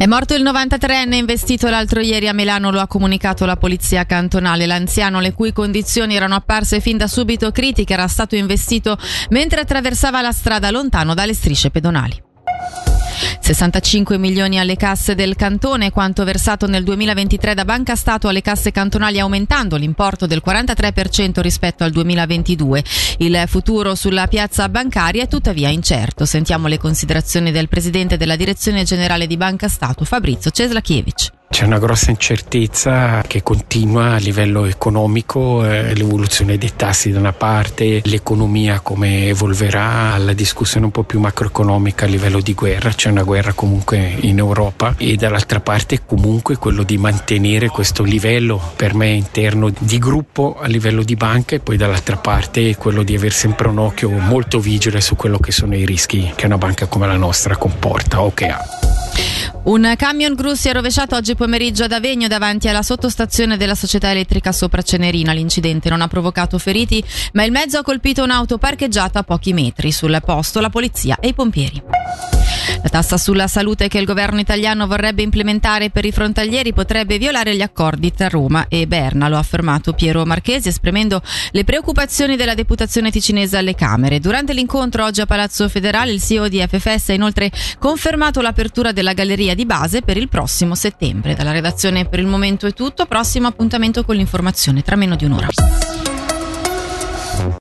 È morto il 93enne investito l'altro ieri a Milano, lo ha comunicato la polizia cantonale. L'anziano, le cui condizioni erano apparse fin da subito critiche, era stato investito mentre attraversava la strada lontano dalle strisce pedonali. 65 milioni alle casse del cantone, quanto versato nel 2023 da Banca Stato alle casse cantonali, aumentando l'importo del 43% rispetto al 2022. Il futuro sulla piazza bancaria è tuttavia incerto. Sentiamo le considerazioni del presidente della direzione generale di Banca Stato, Fabrizio Ceslakiewicz. C'è una grossa incertezza che continua a livello economico, l'evoluzione dei tassi da una parte, l'economia come evolverà, la discussione un po' più macroeconomica a livello di guerra, c'è una guerra comunque in Europa, e dall'altra parte comunque quello di mantenere questo livello per me interno di gruppo a livello di banca, e poi dall'altra parte quello di avere sempre un occhio molto vigile su quello che sono i rischi che una banca come la nostra comporta o che ha. Un camion gru si è rovesciato oggi pomeriggio ad Avegno davanti alla sottostazione della società elettrica sopra Cenerina. L'incidente non ha provocato feriti, ma il mezzo ha colpito un'auto parcheggiata a pochi metri. Sul posto la polizia e i pompieri. La tassa sulla salute che il governo italiano vorrebbe implementare per i frontalieri potrebbe violare gli accordi tra Roma e Berna, lo ha affermato Piero Marchesi, esprimendo le preoccupazioni della deputazione ticinese alle Camere. Durante l'incontro oggi a Palazzo Federale, il CEO di FFS ha inoltre confermato l'apertura della galleria di base per il prossimo settembre. Dalla redazione per il momento è tutto, prossimo appuntamento con l'informazione tra meno di un'ora.